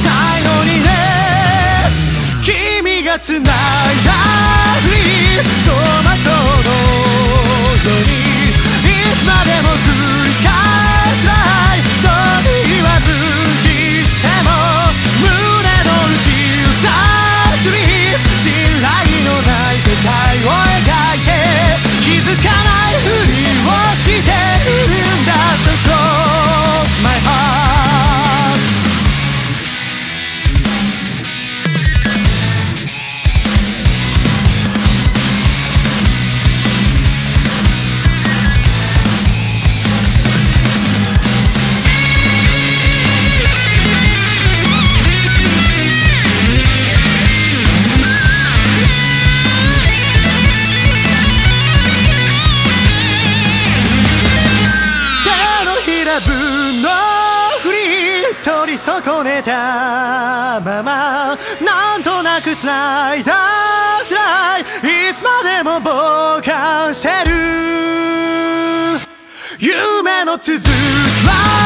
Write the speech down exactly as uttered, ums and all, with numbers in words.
最後にね君が繋いだリー走馬灯のようにいつまでも繰り返すライそれは無理しても胸の内をさすり信頼のない世界を描いて気づかないふりをしているんだ So close my heart分のふり取り損ねたままなんとなく繋いだスライいつまでも傍観してる夢の続きは